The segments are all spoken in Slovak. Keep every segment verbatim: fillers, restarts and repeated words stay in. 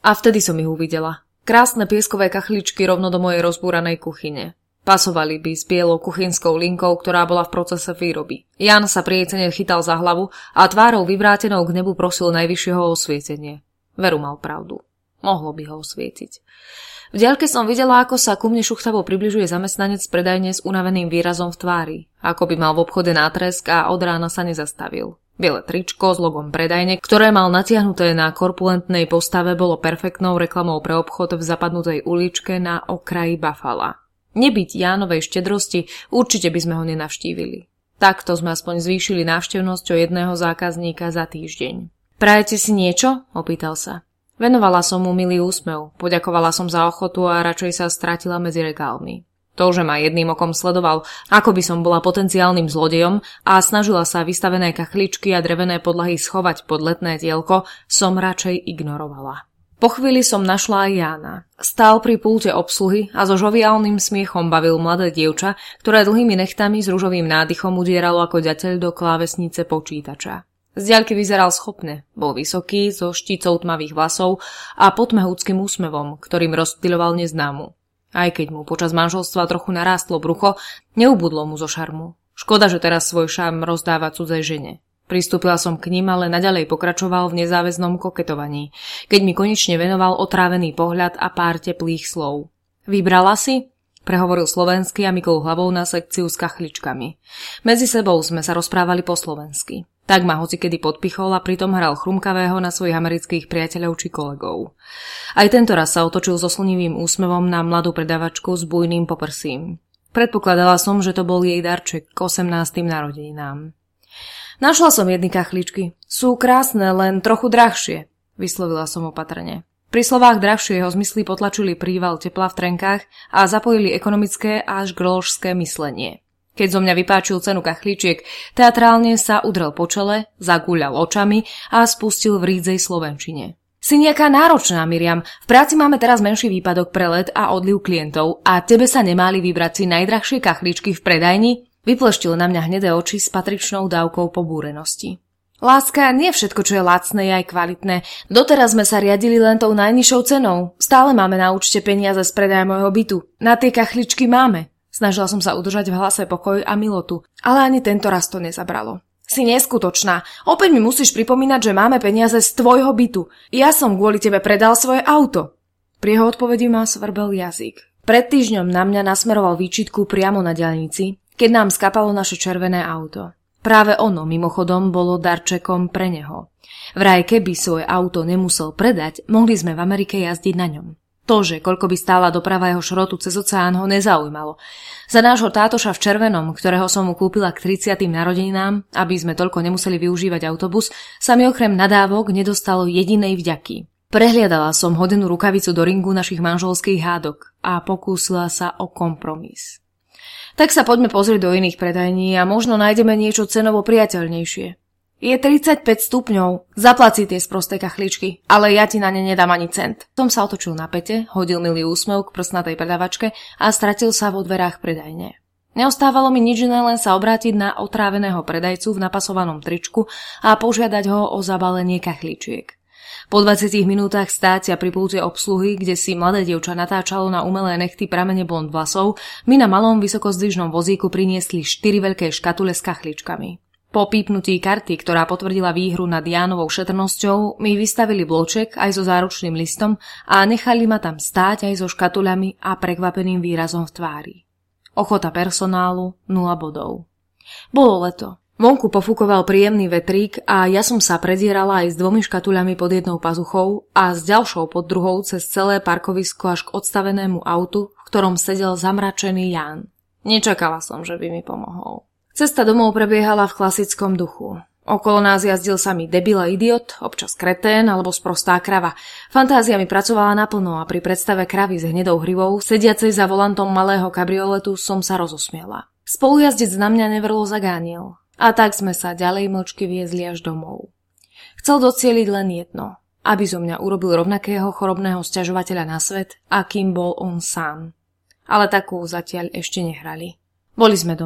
A vtedy som ich uvidela. Krásne pieskové kachličky rovno do mojej rozbúranej kuchyne. Pasovali by s bielou kuchynskou linkou, ktorá bola v procese výroby. Jan sa pri jej cene chytal za hlavu a tvárou vyvrátenou k nebu prosil najvyššieho osvietenie. Veru mal pravdu. Mohlo by ho osvietiť. V diaľke som videla, ako sa ku mne šuchtavo približuje zamestnanec predajne s unaveným výrazom v tvári, ako by mal v obchode nátresk a od rána sa nezastavil. Biele tričko s logom predajne, ktoré mal natiahnuté na korpulentnej postave, bolo perfektnou reklamou pre obchod v zapadnutej uličke na okraji Buffala. Nebyť Jánovej štedrosti, určite by sme ho nenavštívili. Takto sme aspoň zvýšili návštevnosť o jedného zákazníka za týždeň. Prajete si niečo? Opýtal sa. Venovala som mu milý úsmev, poďakovala som za ochotu a radšej sa stratila medzi regálmi. To, že ma jedným okom sledoval, ako by som bola potenciálnym zlodejom a snažila sa vystavené kachličky a drevené podlahy schovať pod letné dielko, som radšej ignorovala. Po chvíli som našla aj Jána. Stál pri pulte obsluhy a so žoviálnym smiechom bavil mladé dievča, ktoré dlhými nechtami s ružovým nádychom udieralo ako ďateľ do klávesnice počítača. Z diaľky vyzeral schopne, bol vysoký, so štícou tmavých vlasov a podmehúckým úsmevom, ktorým rozptyľoval neznámu. Aj keď mu počas manželstva trochu narástlo brucho, neubudlo mu zo šarmu. Škoda, že teraz svoj šarm rozdáva cudzej žene. Pristúpila som k ním, ale naďalej pokračoval v nezáväznom koketovaní, keď mi konečne venoval otrávený pohľad a pár teplých slov. Vybrala si? Prehovoril slovensky a mykol hlavou na sekciu s kachličkami. Medzi sebou sme sa rozprávali po slovensky. Tak ma hocikedy podpichol a pritom hral chrumkavého na svojich amerických priateľov či kolegov. Aj tento raz sa otočil so slnivým úsmevom na mladú predavačku s bujným poprsím. Predpokladala som, že to bol jej darček k osemnástym narodeninám. Našla som jedny kachličky. Sú krásne, len trochu drahšie, vyslovila som opatrne. Pri slovách drahšieho zmysly potlačili príval tepla v trenkách a zapojili ekonomické až grolžské myslenie. Keď zo mňa vypáčil cenu kachličiek, teatrálne sa udrel po čele, zagúľal očami a spustil v rídzej slovenčine. Si nejaká náročná, Miriam. V práci máme teraz menší výpadok pre let a odliv klientov a tebe sa nemáli vybrať si najdrahšie kachličky v predajni? Vypleštil na mňa hnedé oči s patričnou dávkou pobúrenosti. Láska, nie všetko, čo je lacné, je aj kvalitné. Doteraz sme sa riadili len tou najnižšou cenou. Stále máme na účte peniaze z predaja môjho bytu. Na tie kachličky máme. Snažila som sa udržať v hlase pokoj a milotu, ale ani tento raz to nezabralo. Si neskutočná. Opäť mi musíš pripomínať, že máme peniaze z tvojho bytu. Ja som kvôli tebe predal svoje auto. Pri jeho odpovedi ma svrbel jazyk. Pred týždňom na mňa nasmeroval výčitku priamo na diaľnici, keď nám skapalo naše červené auto. Práve ono, mimochodom, bolo darčekom pre neho. Vraj, keby svoje auto nemusel predať, mohli sme v Amerike jazdiť na ňom. To, že koľko by stála doprava jeho šrotu cez oceán, ho nezaujímalo. Za nášho tátoša v červenom, ktorého som mu kúpila k tridsiatym narodeninám, aby sme toľko nemuseli využívať autobus, sa mi okrem nadávok nedostalo jedinej vďaky. Prehliadala som hodenú rukavicu do ringu našich manželských hádok a pokúsila sa o kompromis. Tak sa poďme pozrieť do iných predajní a možno nájdeme niečo cenovo priateľnejšie. Je tridsaťpäť stupňov, zaplať si tie sprosté kachličky, ale ja ti na ne nedám ani cent. Tom sa otočil na päte, hodil milý úsmev k prsnatej predavačke a stratil sa vo dverách predajne. Neostávalo mi nič iné, len sa obrátiť na otráveného predajcu v napasovanom tričku a požiadať ho o zabalenie kachličiek. Po dvadsiatich minútach stácia pri pulte obsluhy, kde si mladé dievča natáčalo na umelé nechty pramene blond vlasov, mi na malom vysokozdvižnom vozíku priniesli štyri veľké škatule s kachličkami. Po pípnutí karty, ktorá potvrdila výhru nad Jánovou šetrnosťou, mi vystavili bloček aj so záručným listom a nechali ma tam stáť aj so škatuľami a prekvapeným výrazom v tvári. Ochota personálu nula bodov. Bolo leto. Vonku pofúkoval príjemný vetrík a ja som sa predierala aj s dvomi škatuľami pod jednou pazuchou a s ďalšou pod druhou cez celé parkovisko až k odstavenému autu, v ktorom sedel zamračený Ján. Nečakala som, že by mi pomohol. Cesta domov prebiehala v klasickom duchu. Okolo nás jazdil samý debil a idiot, občas kretén alebo sprostá krava. Fantázia mi pracovala naplno a pri predstave kravy s hnedou hrivou, sediacej za volantom malého kabrioletu, som sa rozosmiela. Spolujazdec na mňa nevrlo zagánil. A tak sme sa ďalej mlčky viezli až domov. Chcel docieliť len jedno, aby zo mňa urobil rovnakého chorobného sťažovateľa na svet, akým bol on sám. Ale takú zatiaľ ešte nehrali. Boli sme doma.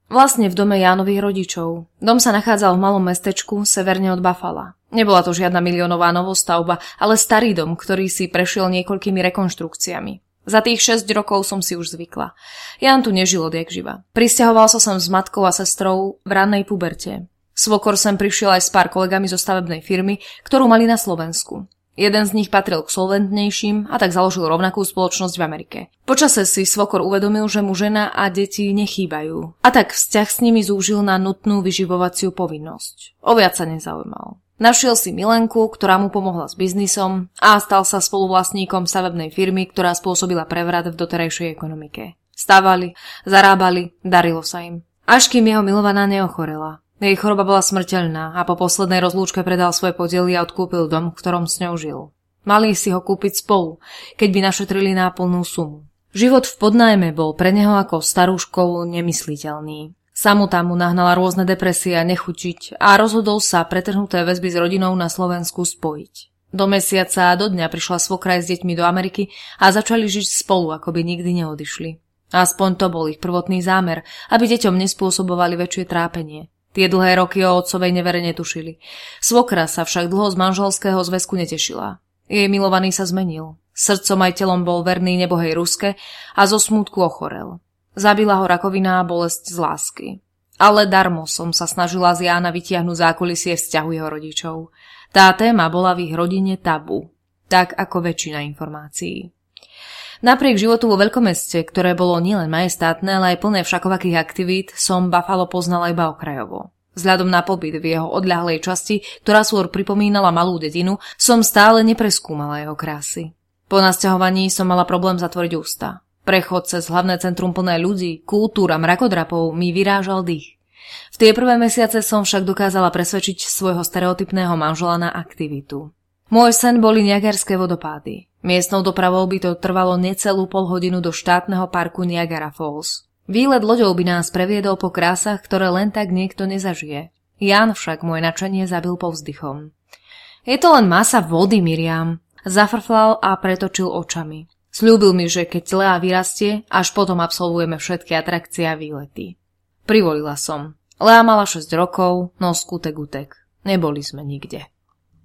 Vlastne v dome Jánových rodičov. Dom sa nachádzal v malom mestečku severne od Buffala. Nebola to žiadna miliónová novostavba, ale starý dom, ktorý si prešiel niekoľkými rekonštrukciami. Za tých šesť rokov som si už zvykla. Ján tu nežil odjak živa. Prisťahoval sa sem s matkou a sestrou v rannej puberte. Svokor sem prišiel aj s pár kolegami zo stavebnej firmy, ktorú mali na Slovensku. Jeden z nich patril k solventnejším a tak založil rovnakú spoločnosť v Amerike. Počase si svokor uvedomil, že mu žena a deti nechýbajú. A tak vzťah s nimi zúžil na nutnú vyživovaciu povinnosť. O viac sa nezaujímal. Našiel si milenku, ktorá mu pomohla s biznisom a stal sa spoluvlastníkom stavebnej firmy, ktorá spôsobila prevrat v doterajšej ekonomike. Stávali, zarábali, darilo sa im. Až kým jeho milovaná neochorela. Jej choroba bola smrteľná a po poslednej rozlúčke predal svoje podiely a odkúpil dom, v ktorom s ňou žil. Mali si ho kúpiť spolu, keď by našetrili náplnú sumu. Život v podnájme bol pre neho ako starú školu nemysliteľný. Samota mu nahnala rôzne depresie a nechutiť a rozhodol sa pretrhnuté väzby s rodinou na Slovensku spojiť. Do mesiaca a do dňa prišla svokra s deťmi do Ameriky a začali žiť spolu, ako by nikdy neodišli. Aspoň to bol ich prvotný zámer, aby deťom nespôsobovali väčšie trápenie. Tie dlhé roky o otcovej nevere netušili. Svokra sa však dlho z manželského zväzku netešila. Jej milovaný sa zmenil. Srdcom aj telom bol verný nebohej Ruske a zo smútku ochorel. Zabila ho rakovina a bolesť z lásky. Ale darmo som sa snažila z Jána vytiahnuť zákulisie vzťahu jeho rodičov. Tá téma bola v ich rodine tabu, tak ako väčšina informácií. Napriek životu vo veľkomeste, ktoré bolo nielen majestátne, ale aj plné všakovakých aktivít, som Buffalo poznala iba okrajovo. Vzhľadom na pobyt v jeho odľahlej časti, ktorá skôr pripomínala malú dedinu, som stále nepreskúmala jeho krásy. Po nasťahovaní som mala problém zatvoriť ústa. Prechod cez hlavné centrum plné ľudí, kultúr a mrakodrapov mi vyrážal dých. V tie prvé mesiace som však dokázala presvedčiť svojho stereotypného manžela na aktivitu. Môj sen boli Niagarské vodopády. Miestnou dopravou by to trvalo necelú polhodinu do štátneho parku Niagara Falls. Výlet loďou by nás previedol po krásach, ktoré len tak niekto nezažije. Ján však môj nadšenie zabil povzdychom. Je to len masa vody, Miriam. Zafrflal a pretočil očami. Sľúbil mi, že keď Lea vyrastie, až potom absolvujeme všetky atrakcie a výlety. Privolila som. Lea mala šesť rokov, no skutek utek. Neboli sme nikde.